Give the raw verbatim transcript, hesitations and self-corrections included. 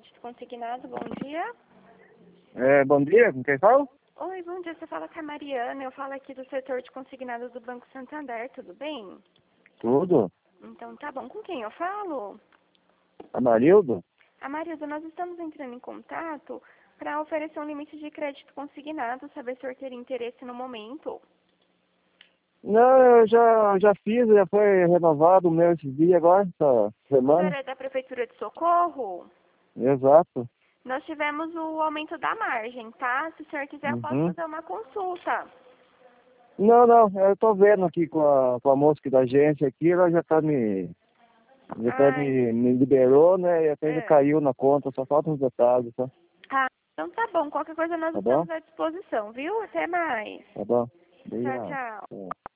crédito consignado, bom dia. É, bom dia, com quem fala? Oi, bom dia, você fala com a Mariana, eu falo aqui do setor de consignados do Banco Santander, tudo bem? Tudo. Então tá bom, com quem eu falo? Amarildo? A Marilda, nós estamos entrando em contato para oferecer um limite de crédito consignado, saber se o senhor teria interesse no momento. Não, eu já, já fiz, já foi renovado o meu esses dias agora, essa O senhor semana. é da Prefeitura de Socorro? Exato. Nós tivemos o aumento da margem, tá? Se o senhor quiser, eu posso Uhum. fazer uma consulta. Não, não, eu tô vendo aqui com a, com a moça aqui da agência aqui, ela já tá me, já até Ai, me, me liberou, né, e até já é. caiu na conta, só faltam uns detalhes, tá? Ah, então tá bom. Qualquer coisa nós Tá bom? estamos à disposição, viu? Até mais. Tá bom. Tchau, Obrigado. tchau. Tchau.